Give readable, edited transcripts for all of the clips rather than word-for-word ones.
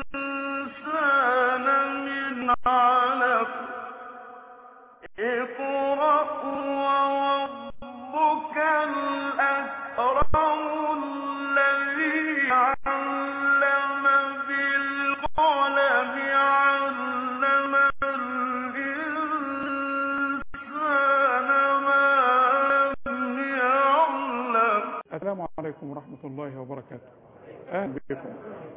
الإنسان من علق اقرأ وربك الأكرم الذي علم بالقلم علم الإنسان ما لم يعلم. السلام عليكم ورحمة الله وبركاته. أهلا بكم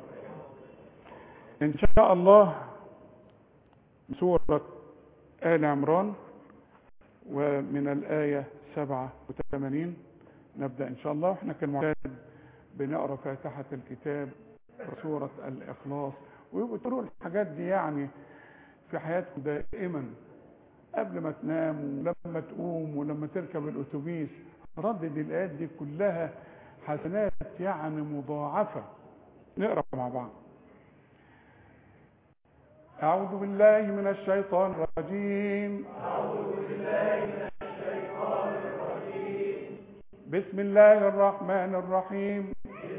إن شاء الله سورة آل عمران، ومن الآية 87 نبدأ إن شاء الله. وإحنا كالمعتاد بنقرأ فاتحة الكتاب وسورة الإخلاص، ويقولوا الحاجات دي يعني في حياتكم دائما قبل ما تنام ولما تقوم ولما تركب الأتوبيس. ردد الآيات دي كلها حسنات يعني مضاعفة. نقرأ مع بعض. أعوذ بالله من الشيطان الرجيم. بسم الله الرحمن الرحيم.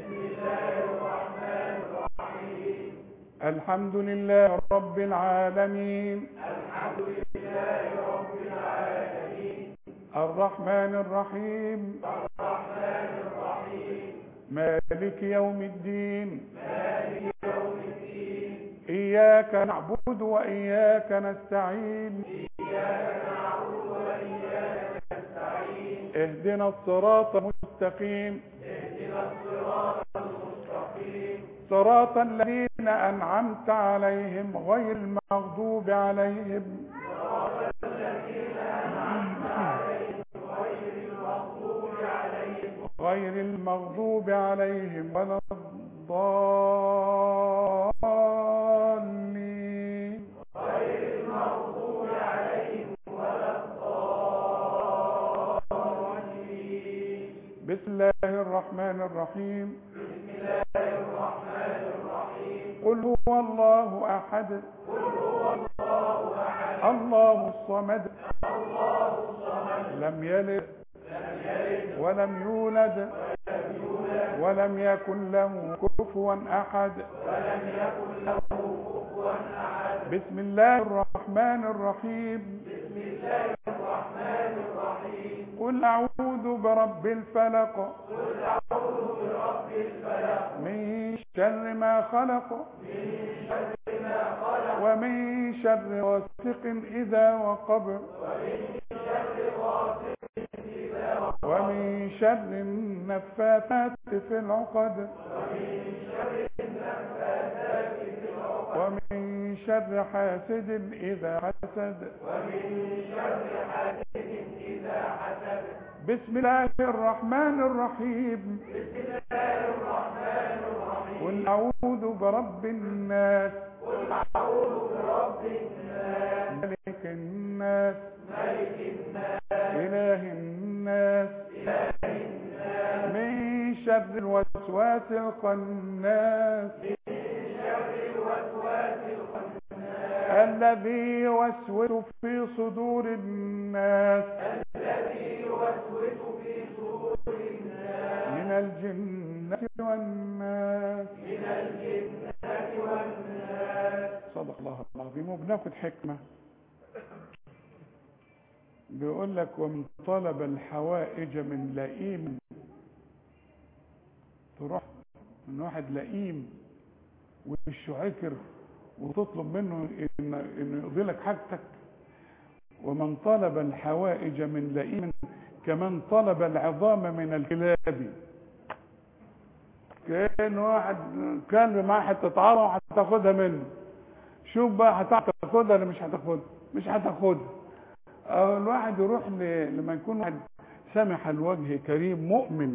الحمد لله رب العالمين. الرحمن الرحيم. مالك يوم الدين. إياك نعبد وإياك نستعين. اهدنا الصراط المستقيم. صراط الذين أنعمت عليهم غير المغضوب عليهم ولا الضالين. بسم الله الرحمن الرحيم. قل هو الله أحد الله الصمد لم يلد ولم يولد ولم يكن له كفوا أحد. بسم الله الرحمن الرحيم. قل أعوذ برب الفلق من شر ما خلق ومن شر غاسق إذا وقب ومن شر النفاثات في العقد ومن شر حاسد إذا حسد. بسم الله الرحمن الرحيم. قل أعوذ برب الناس ملك الناس إله الناس من شر الوسواس الخناس الذي يوسوس في صدور الناس من الجنة والناس. صدق الله العظيم. وبناخد حكمة بيقول لك ومن طلب الحوائج من لئيم. تروح من واحد لئيم وشه عكر وتطلب منه انه يقضي لك حاجتك. ومن طلب الحوائج من لئيم كمن طلب العظام من الكلاب. كان واحد كان معاه حته عظم هتاخدها منه. شوف بقى هتاخدها ولا مش هتاخدها؟ مش هتاخدها. الواحد يروح لما يكون واحد سامح الوجه كريم مؤمن.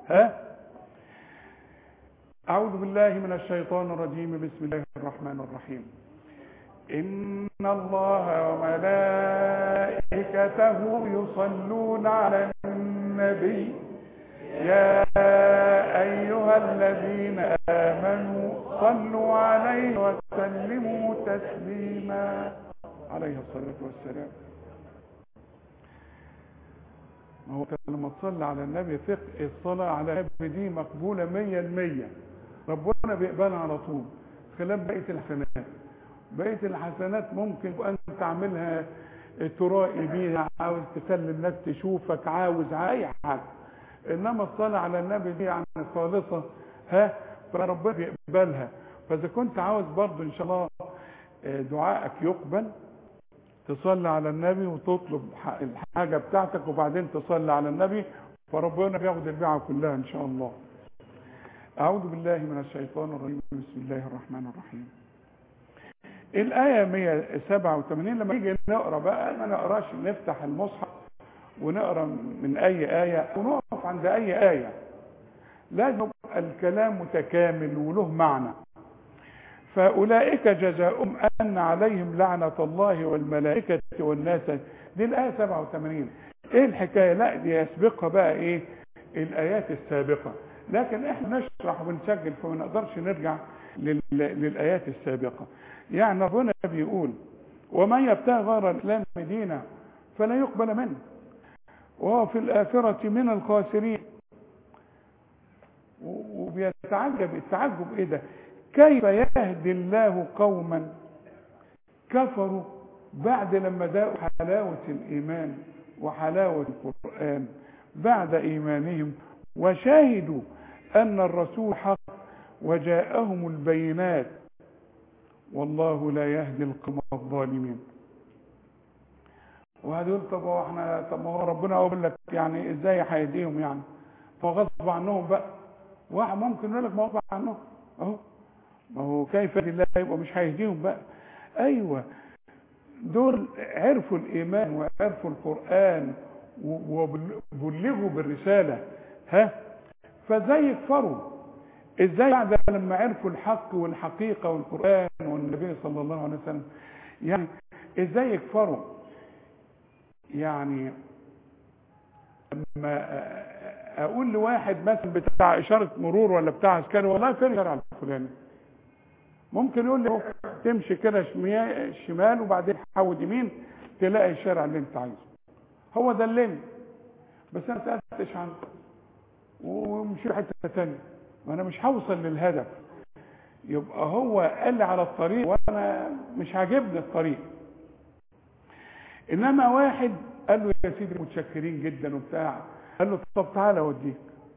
أعوذ بالله من الشيطان الرجيم. بسم الله الرحمن الرحيم. إن الله وملائكته يصلون على النبي يا أيها الذين آمنوا صلوا عليه وسلموا تسليما. عليه الصلاة والسلام. ما هو لما تصلي على النبي ثق الصلاة على النبي دي مقبولة 100%. ربنا بيقبلها على طول. خلاف بقية الحسنات. بقية الحسنات ممكن أن تعملها ترائي بيها، عاوز تخلي الناس تشوفك، عاوز أي حاجة. إنما الصلاة على النبي دي يعني خالصة، فربنا بيقبلها. فإذا كنت عاوز برضو إن شاء الله دعائك يقبل، تصلي على النبي وتطلب الحاجة بتاعتك وبعدين تصلي على النبي، فربنا بياخد البيعة كلها إن شاء الله. أعوذ بالله من الشيطان الرجيم. بسم الله الرحمن الرحيم. الآية 187. لما نيجي نقرأ بقى ما نقراش نفتح المصحف ونقرأ من أي آية ونقف عند أي آية، لازم الكلام متكامل وله معنى. فأولئك جزاؤهم أن عليهم لعنة الله والملائكة والناس. دي الآية 87. إيه الحكاية؟ لا دي يسبقها بقى إيه الآيات السابقة، لكن إحنا نشرح ونسجل فما نقدرش نرجع للآيات السابقة. يعني ربنا بيقول ومن يبتغي غير الإسلام دينا فلا يقبل منه وهو في الآخرة من الخاسرين. وبيتعجب التعجب إيه ده؟ كيف يهدي الله قوما كفروا بعد لما ذاقوا حلاوة الإيمان وحلاوة القرآن بعد إيمانهم وشاهدوا أن الرسول حق وجاءهم البينات والله لا يهدي القوم الظالمين. وهدول طب ما هو ربنا يقول لك يعني ازاي هيهديهم؟ يعني فغصب عنهم بقى. واحد ممكن يقول لك ما غصب عنهم اهو، ما هو كيف يهدي الله يبقى مش هيهديهم بقى؟ ايوه دول عرفوا الايمان وعرفوا القرآن وبلغوا بالرسالة، فازاي يكفروا؟ ازاي بعد لما عرفوا الحق والحقيقة والقرآن والنبي صلى الله عليه وسلم يعني ازاي يكفروا؟ يعني لما اقول لواحد مثلا بتاع اشارة مرور ولا بتاع عسكري والله فين الشارع الفلاني، ممكن يقول لي تمشي كده شمال وبعدين تحود يمين تلاقي الشارع اللي انت عايزه. هو دلني بس انا سألتش عنه ومشي حته ثانيه وانا مش هوصل للهدف. يبقى هو قال لي على الطريق وانا مش عاجبني الطريق. انما واحد قال له يا سيدي متشكرين جدا وبتاع، قال له طب تعالى اوديك،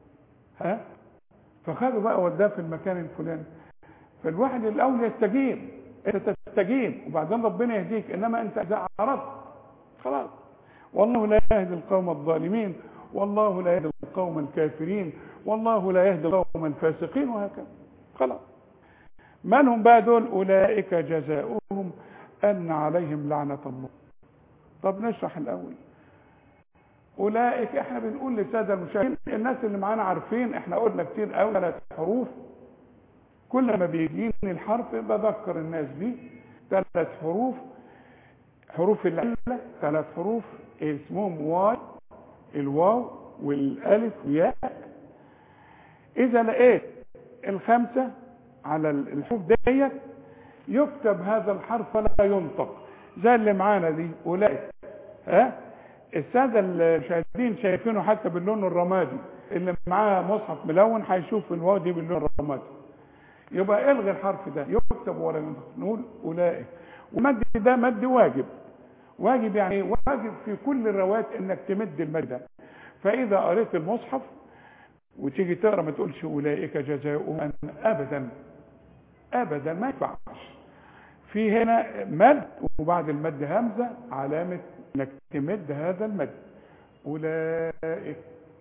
فخده بقى وداه في المكان الفلاني. فالواحد الاول يستجيب، انت تستجيب وبعدين ربنا يهديك. انما انت اذا عرضت خلاص. والله لا يهدي القوم الظالمين والله لا يهدي القوم الكافرين والله لا يهدي القوم الفاسقين، وهكذا خلاص. من هم بقى دول؟ أولئك جزاؤهم أن عليهم لعنة الله. طب نشرح الأول. أولئك احنا بنقول للسادة المشاهدين، الناس اللي معانا عارفين احنا قلنا كتير قوي 3 حروف، كل ما بيجيني الحرف بذكر الناس بيه. 3 حروف، حروف العلة 3 حروف اسمهم واي، الواو والالف والياء. اذا لقيت ال5 على الحروف ديت يكتب هذا الحرف ولا ينطق زي اللي معانا دي اولئك. الساده المشاهدين شايفينه حتى باللون الرمادي، اللي معاه مصحف ملون هيشوف الواو دي باللون الرمادي. يبقى الغي الحرف ده يكتب ولا ينطق. نقول اولئك. والمد ده مد واجب. واجب يعني ايه؟ واجب في كل الروايات انك تمد المد ده. فاذا قريت المصحف وتيجي تقرا ما تقولش اولئك جزاؤهم ابدا ابدا، ما ينفعش. في هنا مد وبعد المد همزه علامه انك تمد هذا المد. اولئك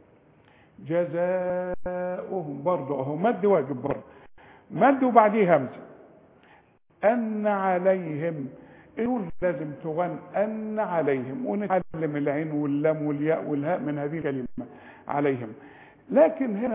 جزاؤهم برضه اهو مد واجب برضه، مد وبعديه همزه. ان عليهم نقول لازم تغن ان عليهم، ونتعلم العين واللام والياء والهاء من هذه الكلمه عليهم. لكن هنا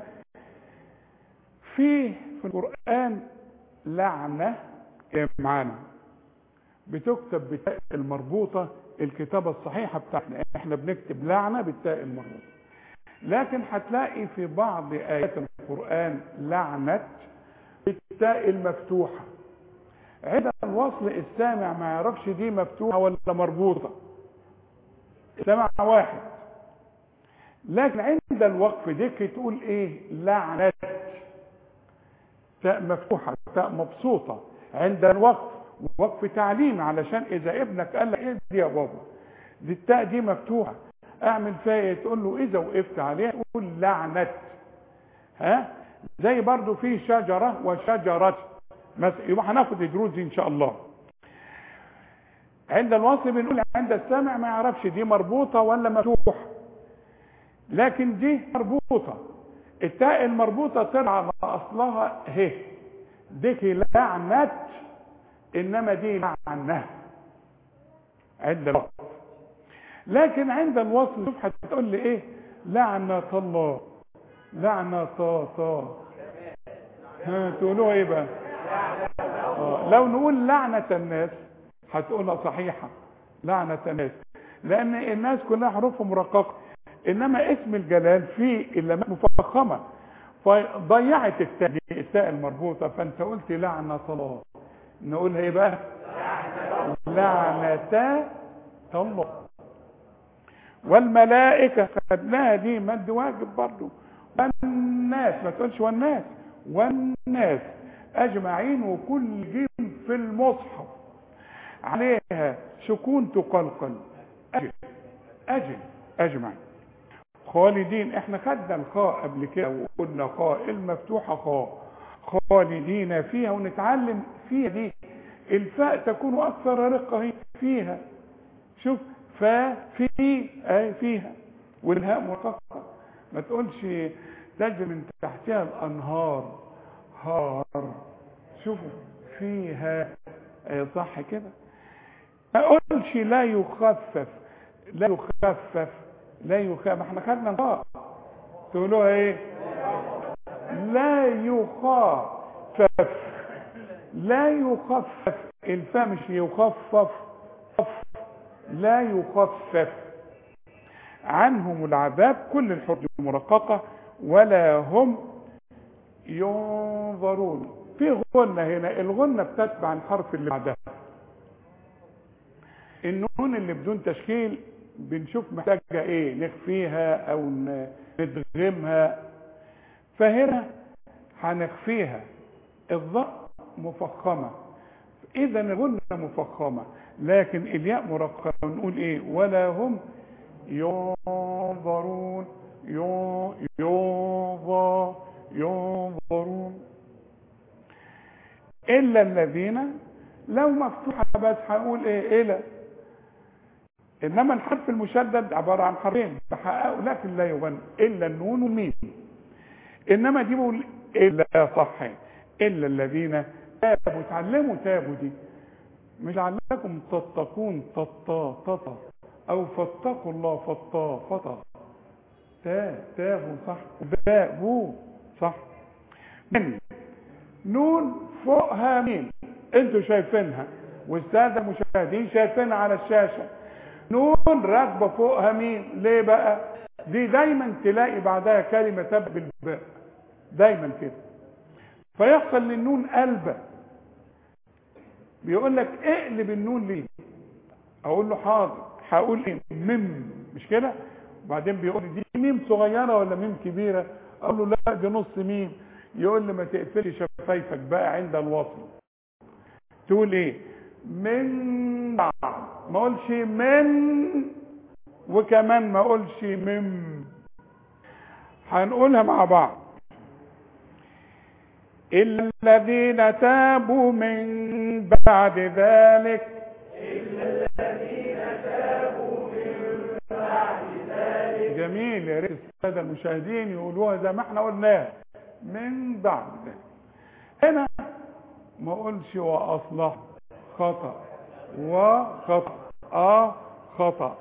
في القرآن لعنة معانا بتكتب بالتاء المربوطة، الكتابة الصحيحة بتاعتنا احنا بنكتب لعنة بالتاء المربوطة. لكن هتلاقي في بعض آيات القرآن لعنة بالتاء المفتوحة. عند الوصل السامع ما يعرفش دي مفتوحة ولا مربوطة، سمع واحد. لكن عند الوقف ديك تقول ايه؟ لعنة، تاء مفتوحة تاء مبسوطة. عند الوقف، وقف تعليمي، علشان اذا ابنك قال لك ايه دي يا بابا، دي التاء دي مفتوحه اعمل فيها ايه؟ تقول له اذا وقفت عليها قول لعنت. ها، زي برضو في شجره وشجره مثلا، يبقى هناخد الدروس دي ان شاء الله. عند الوصل بنقول عند السامع ما يعرفش دي مربوطه ولا مفتوحه، لكن دي مربوطه. التاء المربوطه طلع على اصلها ه، ديك لعنت، انما دي لعنه عند الوصل. لكن عند الوصل شوف هتقول لي ايه؟ لعنة الله، لعنة طا. ها تقولوها ايه بقى؟ لو نقول لعنة الناس هتقولها صحيحة، لعنة الناس، لان الناس كلها حروفها مرققة، انما اسم الجلال فيه اللامات مفخمة فضيعت التاء المربوطة، فانت قلت لعنة الله. نقولها ايه بقى؟ لعنة الله. والملائكة خدناها دي مد واجب برضو. والناس ما تقولش والناس، والناس اجمعين، وكل جيم في المصحف عليها سكون تقلقل، اجل اجمعين. خالدين، احنا خدنا الخاء قبل كده وقلنا خاء المفتوحة خاء، خالدين فيها، ونتعلم فيها دي الفاء تكون اكثر رقة فيها. شوف في اي فيها، والهاء مرققه، ما تقولش تجري من تحتها الانهار هار. شوفوا فيها صح كده. ما اقولش لا يخفف، لا يخفف، لا يخفف، ما احنا خدنا الخاء تقولوها ايه؟ لا يخفف، لا يخفف، الفاء مش يخفف، لا يخفف عنهم العذاب، كل الحروف مرققة، ولا هم ينظرون. في غنة هنا، الغنة بتتبع الحرف اللي بعدها. النون اللي بدون تشكيل بنشوف محتاجة ايه، نخفيها او ندغمها، فهنا هنخفيها. الضاء مفخمة، اذا الغنة مفخمة، لكن الياء مرققة، نقول ايه؟ ولا هم ينظرون، ينظرون. الا الذين، لو مفتوحة بس هقول ايه؟ الا. انما الحرف المشدد عبارة عن حرفين بحققوا، لكن لا يغنى الا النون والميم. انما دي بقول الا صح، الا الذين تابوا. تعلموا تابوا دي، مش لعلكم تتقون تطا، او فاتقوا الله فطا. تابوا صح، بابوا صح. من نون فوقها مين؟ انتوا شايفينها والساده المشاهدين شايفينها على الشاشه. نون راكبه فوقها مين؟ ليه بقى؟ دي دايما تلاقي بعدها كلمه تبدا بالباء، دايما كده، فيحصل للنون قلبه. بيقول لك اقلب النون ليه؟ اقول له حاضر، هقول ايه؟ ميم، مش كده؟ وبعدين بيقول لي دي ميم صغيره ولا ميم كبيره؟ اقول له لا دي نص ميم. يقول لي ما تقفلش شفايفك بقى عند الوصل، تقول ايه؟ من بعد، ما اقولش من، وكمان ما اقولش مم. هنقولها مع بعض. إلا الذين تابوا من بعد ذلك، إلا الذين تابوا من بعد ذلك. جميل، يا ريت السادة المشاهدين يقولوها زي ما احنا قلناها، من بعد ذلك. هنا ما اقولش واصلح، خطأ، وخطأ، خطأ،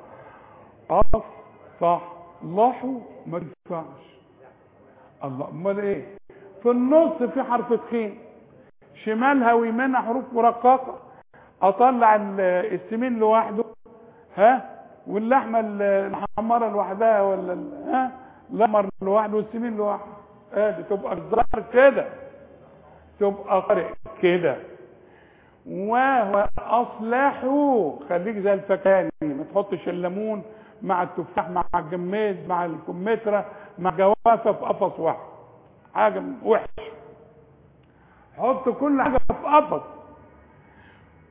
صحلحوا ما ينفعش. الله، امال ايه؟ في النص في حرف تخين، شمالها ويمينها حروف مرققه، اطلع السمين لوحده، ها، واللحمه الحمراء لوحدها، ولا ها الاحمر لوحده والسمين لوحده، ادي تبقى الظاهر كده، تبقى قارئ كده. وهو اصلحوا، خليك زي الفكاني، ما تحطش الليمون مع التفاح مع الجميز مع الكمثرى مع الجوافه في قفص واحد، حاجه وحش. حط كل حاجه في قفص،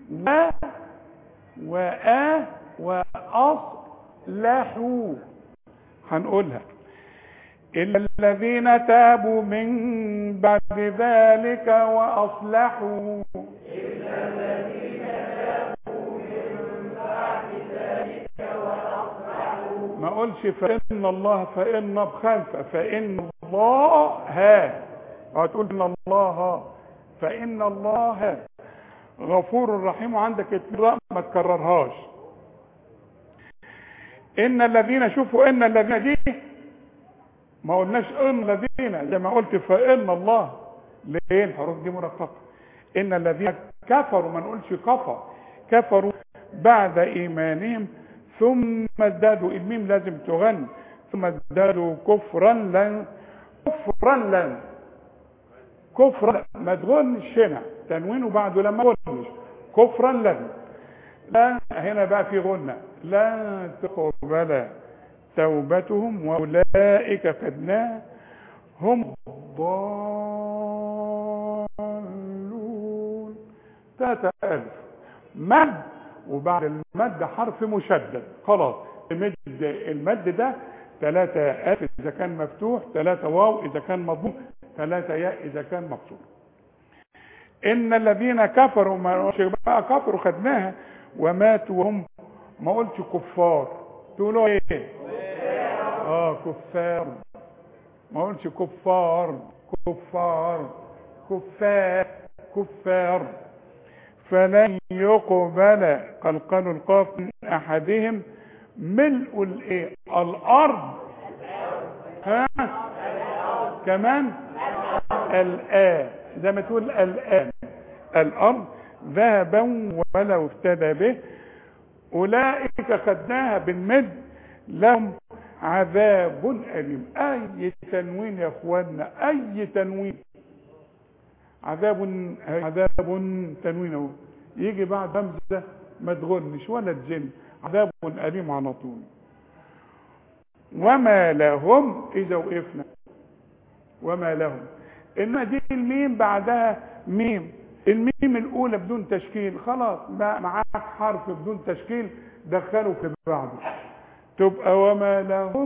وأصلحوا. هنقولها إلا الذين تابوا من بعد ذلك وأصلحوا. إلا الذين تابوا من بعد ذلك وأصلحوا. ما قولش فإن الله، فإن بخلفة، فإن الله هتقول إن الله، فإن الله غفور رحيم، وعندك الراء ما تكررهاش. إن الذين، شوفوا إن الذين دي ما قلناش ان الذين زي ما قلت فإن الله، ليه الحروف دي مرققه. ان الذين كفروا، ما نقولش كفروا بعد ايمانهم ثم ازدادوا، الميم لازم تغن، ثم ازدادوا كفرا ما تغنش هنا تنوين وبعده لما تغنش كفرا لن، لا هنا بقى في غنة، لا تقبل توبتهم واولئك خدناهم هم الضالون. 3000 مد، وبعد المد حرف مشدد خلاص. المد ده 3 ألف اذا كان مفتوح، 3 واو اذا كان مضموم، 3 ياء اذا كان مكسور. ان الذين كفروا، ما قلتش بقى كفروا خدناها، وماتوا وهم، ما قلتش كفار، تقولوا ايه؟ كفار، ما قلتش كفار. فلن يقبل، قلقلوا القاف، من احدهم ملء الايه؟ الارض، كمان الان، زي ما تقول الان الارض ذهبا ولو افتدى به. اولئك خدناها بالمد لهم عذاب أليم. أي تنوين يا أخوانا، أي تنوين، عذاب تنوينه يجي بعد همزة ما تغنش ولا تجن، عذاب أليم على طول. وما لهم، إذا وقفنا وما لهم، إنما دي الميم بعدها ميم، الميم الأولى بدون تشكيل، خلاص معاك حرف بدون تشكيل دخلوا في بعضه، تبقى وما لهم.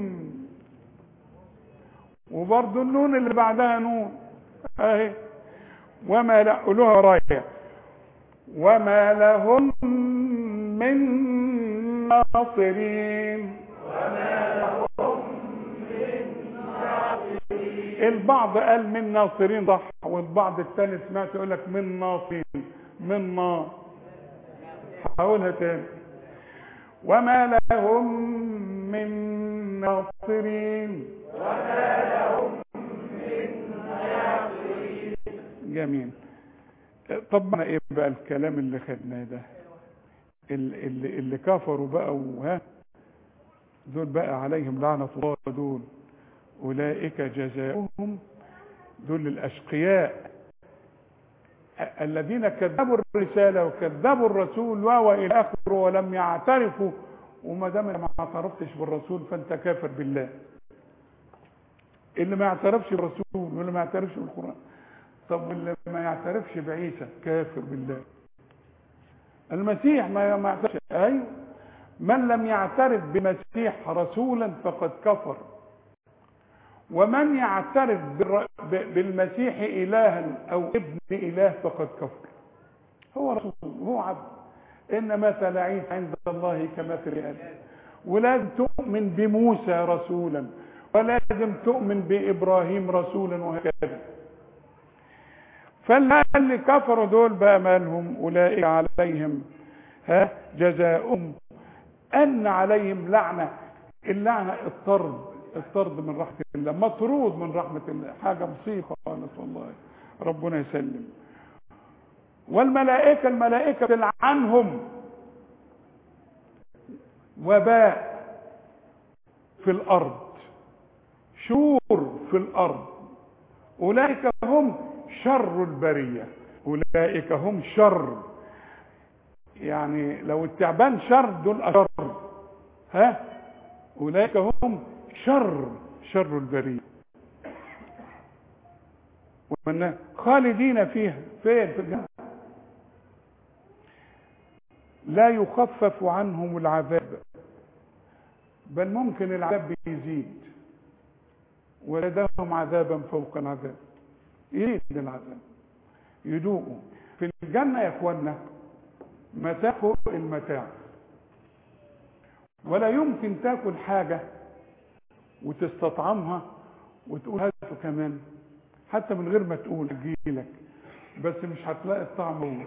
وبرضه النون اللي بعدها نون اهي، وما لا، قولوها رايح، وما لهم من ناصرين. البعض قال من ناصرين صح، والبعض الثاني سمعت يقول لك من ناصرين، هقولها تاني، وما لهم من ناصرين. جميل. طبعا ايه بقى الكلام اللي خدناه ده؟ اللي كفروا بقى دول بقى عليهم لعنة الله، دول اولئك جزاؤهم، دول الاشقياء الذين كذبوا الرسالة وكذبوا الرسول والى اخره ولم يعترفوا. وما دام ما اعترفتش بالرسول فانت كافر بالله. اللي ما يعترفش بالرسول واللي ما يعترفش بالقرآن، طب اللي ما يعترفش بعيسى كافر بالله. المسيح ما يعترفش، ايوه، من لم يعترف بمسيح رسولا فقد كفر، ومن يعترف بالمسيح إلها أو ابن إله فقد كفر. هو رسول، هو عبد، إن مثل عيسى عند الله كمثل آدم. ولازم تؤمن بموسى رسولا، ولازم تؤمن بإبراهيم رسولا، وهكذا. فاللي كفروا دول بقى مالهم؟ أولئك عليهم جزاؤهم أن عليهم لعنة. اللعنة الطرد من رحمة الله، مطرود من رحمة الله، حاجة مصيبة خالص والله، ربنا يسلم. الملائكة تلعنهم، وباء في الأرض، شور في الأرض. أولئك هم شر البرية، أولئك هم شر، يعني لو التعبان شر دول أشر، أولئك هم شر البرية، خالدين فيها. فين؟ في الجنة. لا يخفف عنهم العذاب، بل ممكن العذاب يزيد ولدهم عذابا فوق العذاب، يزيد العذاب يدوقوا في الجنة يا اخوانا متاع فوق المتاع. ولا يمكن تاكل حاجة وتستطعمها وتقول هاته كمان، حتى من غير ما تقول تجيلك، بس مش هتلاقي الطعم هو.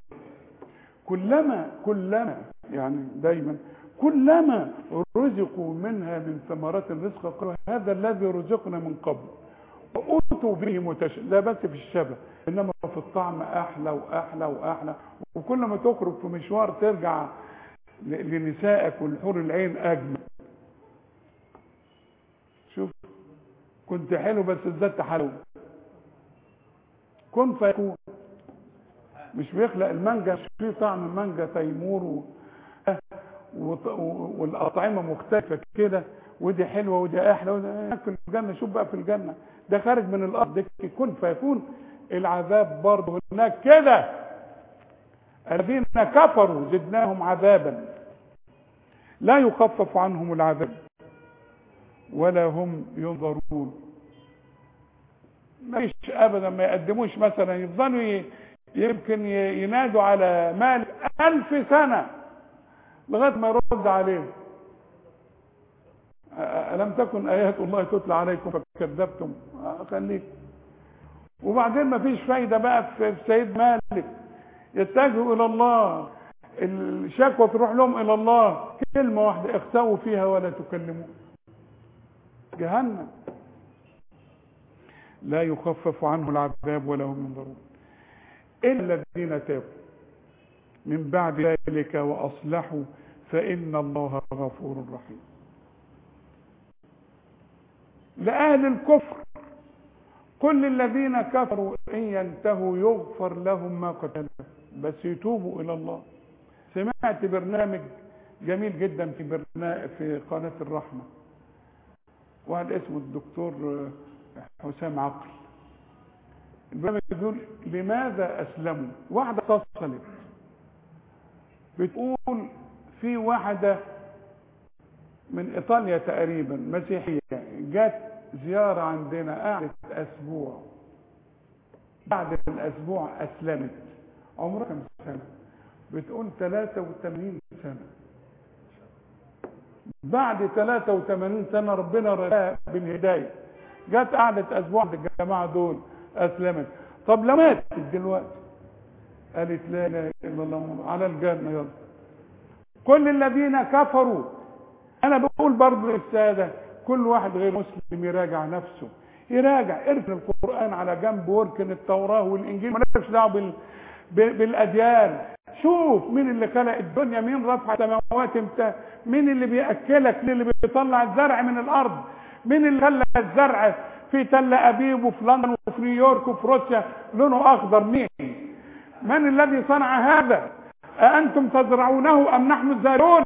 كلما يعني دايما كلما رزقوا منها من ثمرات الرزق قالوا هذا الذي رزقنا من قبل وأوتوا به متشابه. ده بس في الشبه، انما في الطعم احلى واحلى واحلى. وكل ما تخرج في مشوار ترجع لنسائك والحور العين اجمل. شوف كنت حلو بس ازددت حلو. كن فيكون. مش بيخلق المانجا، مش فيه طعم مانجا تيمور والاطعمه مختلفه كده، ودي حلوه ودي احلى ودي في الجنه. شوف بقى في الجنه ده خارج من الارض كن فيكون. العذاب برضه هناك كده، الذين كفروا زدناهم عذابا لا يخفف عنهم العذاب ولا هم ينظرون. مفيش ابدا، ما يقدموش مثلا، يفضلوا يمكن ينادوا على مال 1000 سنة لغاية ما يرد عليهم. ألم تكن آيات الله تتلى عليكم فكذبتم. خليك. وبعدين ما فيش فايدة بقى في سيد مالك. يتجهوا إلى الله، الشكوى تروح لهم إلى الله، كلمة واحدة اختووا فيها ولا تكلمون. جهنم لا يخفف عنه العذاب ولا هم ينظرون إلا الذين تابوا من بعد ذلك وأصلحوا فإن الله غفور رحيم. لأهل الكفر كل الذين كفروا إن ينتهوا يغفر لهم ما قتلوا، بس يتوبوا إلى الله. سمعت برنامج جميل جدا في قناة الرحمة، واحد اسمه الدكتور حسام عقل. البرنامج بيقول لماذا أسلموا. واحدة اتصلت بتقول في واحدة من إيطاليا تقريبا مسيحية جات زيارة عندنا، قعدت أسبوع، بعد الأسبوع أسلمت. عمرها كم سنة؟ بتقول 83 سنة. بعد 83 سنة ربنا رزقها بالهداية، جات قعدت أسبوع عند الجماعة دول أسلمت. طب لو ماتت دلوقتي؟ قالت لا إله إلا الله على الجنة. يلا كل الذين كفروا. أنا بقول برضو للسادة كل واحد غير مسلم يراجع نفسه، يراجع. اركن القرآن على جنب واركن التوراة والإنجيل، مالكش دعوة بالأديان. شوف مين اللي خلق الدنيا، مين رفع السماوات امتى، مين اللي بيأكلك، مين اللي بيطلع الزرع من الأرض، مين اللي خلق الزرع في تل أبيب وفي لندن وفي نيويورك وفي روسيا لونه أخضر. مين؟ من الذي صنع هذا؟ أأنتم تزرعونه أم نحن الزارعون؟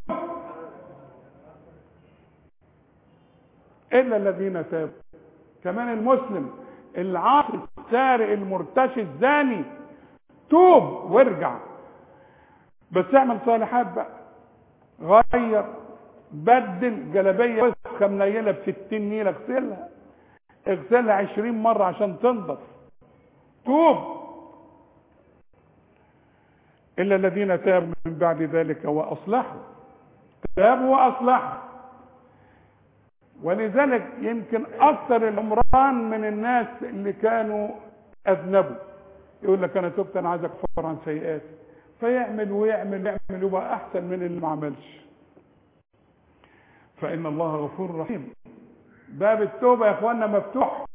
إلا الذين تابوا. كمان المسلم العاصي السارق المرتشي الزاني توب وارجع، بس اعمل صالحات بقى. غير، بدل جلابيه وسخه منيله ب60 نيله، اغسلها 20 مره عشان تنضف. توب. الا الذين تابوا من بعد ذلك واصلحوا. تابوا واصلحوا. ولذلك يمكن اكثر العمران من الناس اللي كانوا اذنبوا يقول لك انا تبت، انا عايز اكفر عن سيئاتي، فيعمل ويعمل يبقى احسن من اللي ما عملش. فان الله غفور رحيم. باب التوبه يا اخوانا مفتوح.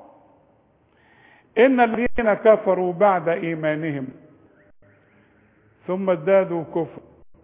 ان الذين كفروا بعد ايمانهم ثم ازدادوا كفر،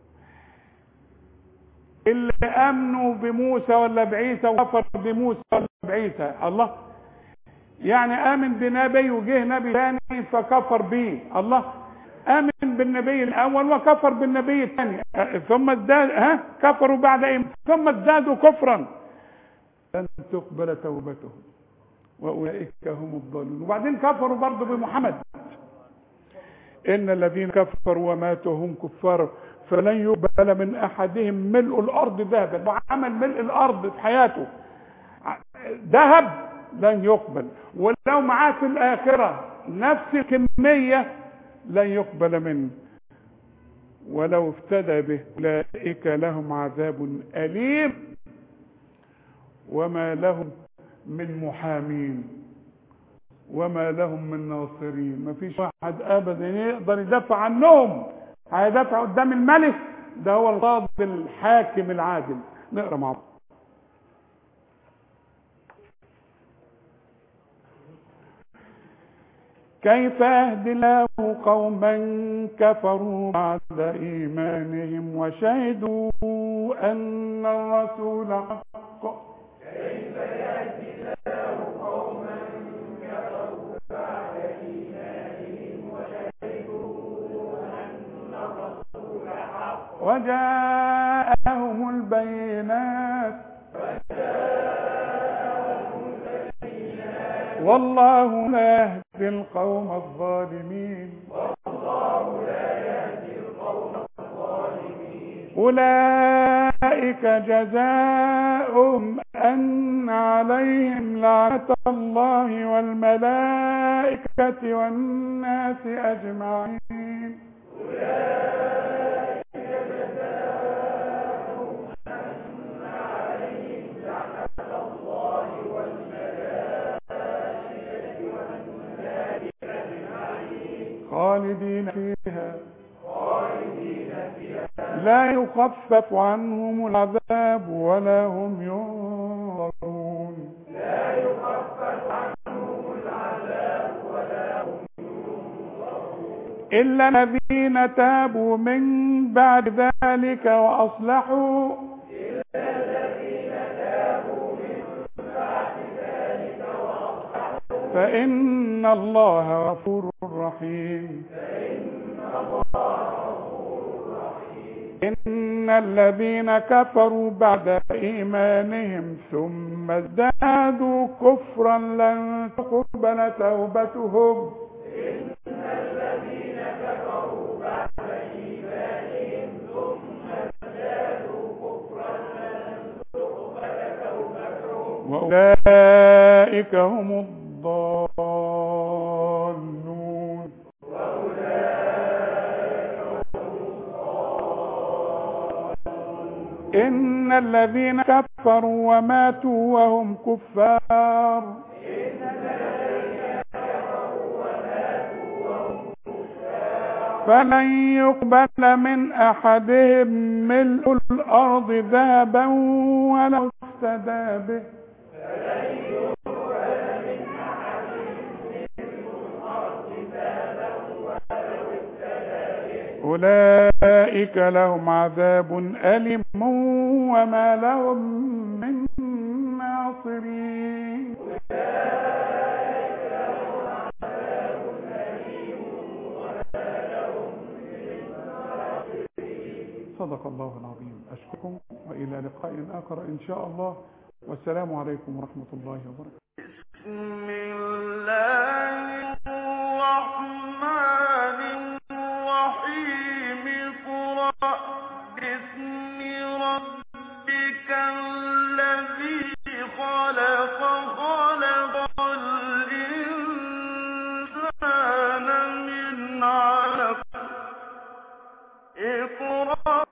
اللي امنوا بموسى ولا بعيسى وكفر بموسى ولا بعيسى، الله يعني امن بنبي وجه نبي ثاني فكفر به، الله امن بالنبي الاول وكفر بالنبي الثاني، ثم ازداد كفروا بعد ايمان ثم ازدادوا كفرا لن تقبل توبتهم واولئك هم الضالون. وبعدين كفروا برضه بمحمد. إن الذين كفروا وماتوا هم كفار فلن يقبل من أحدهم ملء الأرض ذهبا. وعمل ملء الأرض في حياته ذهب لن يقبل، ولو معاه في الآخرة نفس الكمية لن يقبل منه ولو افتدى به. أولئك لهم عذاب أليم وما لهم من محامين وما لهم من ناصرين. مفيش واحد ابدا يقدر يدافع عنهم، هيدافع قدام الملك، ده هو القاضي الحاكم العادل. نقرا مع بعض. كيف يهدي الله قوما كفروا بعد ايمانهم وشهدوا ان الرسول حق. كيف يهدي الله قوما كفروا بعد إيمانهم وشهدوا أن الرسول حق وجاءهم البينات والله لا يهدي القوم الظالمين. أولئك جزاؤهم أن عليهم لعنة الله والملائكة والناس أجمعين. خالدين فيها لا يخفف عنهم العذاب ولا هم ينظرون. إلا الذين تابوا من بعد ذلك وأصلحوا فإن الله غفور رحيم. إن الذين كفروا بعد إيمانهم ثم ازدادوا كفرا لن تقبل توبتهم. وأولئك هم الضالون. إن الذين كفروا وماتوا وهم كفار فلن يقبل من أحدهم ملء الأرض ذهبا ولو افتدى به. أولئك لهم عذاب أليم وما لهم من ناصرين. صدق الله العظيم. أشكركم وإلى لقاء آخر إن شاء الله، والسلام عليكم ورحمة الله وبركاته. بسم الله الرحمن الرحيم. اقرأ باسم ربك الذي خلق الإنسان من علق. اقرأ